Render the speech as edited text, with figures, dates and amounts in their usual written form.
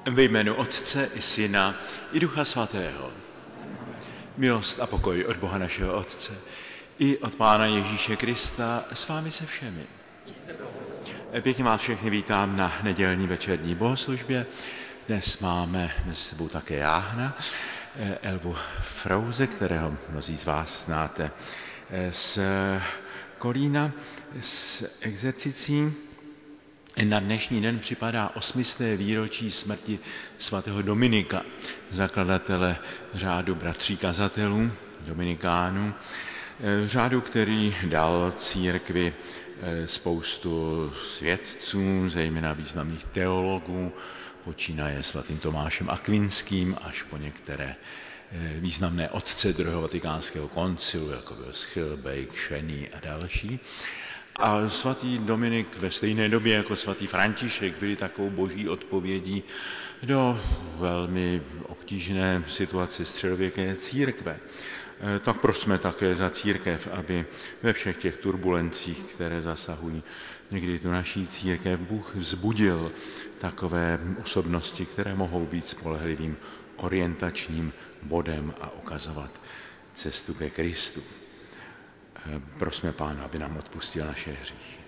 Ve jménu Otce i Syna i Ducha Svatého. Milost a pokoj od Boha našeho Otce i od Pána Ježíše Krista s vámi se všemi. Pěkně vás všechny vítám na nedělní večerní bohoslužbě. Dnes máme mezi sebou také jáhna, Elvu Frouze, kterého mnozí z vás znáte z Kolína, z exercicí. Na dnešní den připadá 800. výročí smrti svatého Dominika, zakladatele řádu bratří kazatelů, dominikánů, řádu, který dal církvi spoustu svědců, zejména významných teologů, počínaje svatým Tomášem Akvinským až po některé významné otce druhého vatikánského koncilu, jako byl Schilbeck, Šený a další. A svatý Dominik ve stejné době jako svatý František byli takovou boží odpovědí do velmi obtížné situace středověké církve. Tak prosme také za církev, aby ve všech těch turbulencích, které zasahují někdy tu naší církev, Bůh vzbudil takové osobnosti, které mohou být spolehlivým orientačním bodem a ukazovat cestu ke Kristu. Prosme Pána, aby nám odpustil naše hříchy.